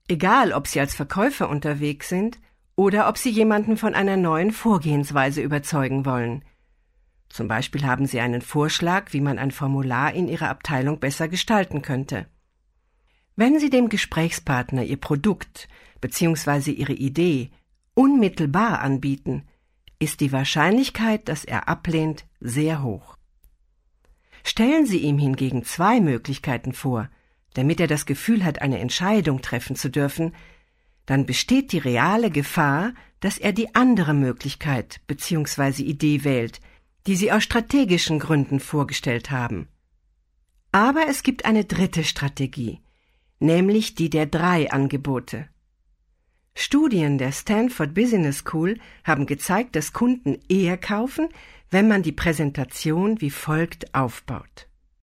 Egal, ob Sie als Verkäufer unterwegs sind oder ob Sie jemanden von einer neuen Vorgehensweise überzeugen wollen. Zum Beispiel haben Sie einen Vorschlag, wie man ein Formular in Ihrer Abteilung besser gestalten könnte. Wenn Sie dem Gesprächspartner Ihr Produkt bzw. Ihre Idee unmittelbar anbieten, ist die Wahrscheinlichkeit, dass er ablehnt, sehr hoch. Stellen Sie ihm hingegen 2 Möglichkeiten vor, damit er das Gefühl hat, eine Entscheidung treffen zu dürfen, dann besteht die reale Gefahr, dass er die andere Möglichkeit bzw. Idee wählt, die Sie aus strategischen Gründen vorgestellt haben. Aber es gibt eine dritte Strategie, nämlich die der 3 Angebote. Studien der Stanford Business School haben gezeigt, dass Kunden eher kaufen, wenn man die Präsentation wie folgt aufbaut.